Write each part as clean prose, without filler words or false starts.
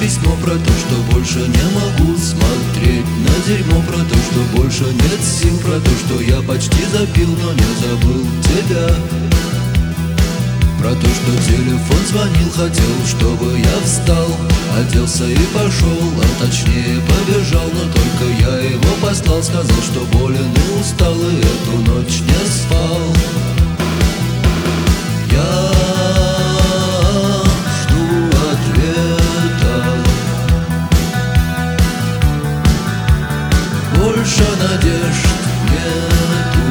письмо про то, что больше не могу смотреть на дерьмо, про то, что больше нет сил, про то, что я почти запил, но не забыл тебя. Про то, что телефон звонил, хотел, чтобы я встал, оделся и пошел, а точнее побежал. Но только я его послал, сказал, что болен и устал, и эту ночь не спал. Я жду ответа, больше надежд нету.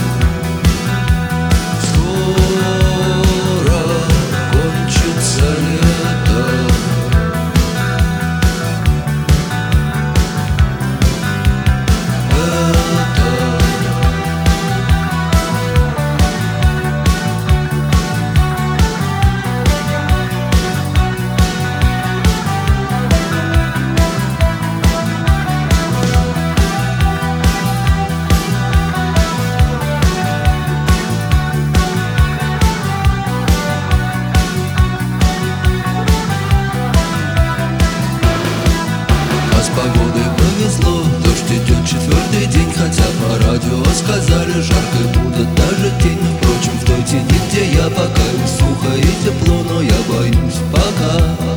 Погодой повезло, дождь идет четвертый день, хотя по радио сказали, жарко будет даже тень. Но, впрочем, в той тени, где я, пока сухо и тепло, но я боюсь пока.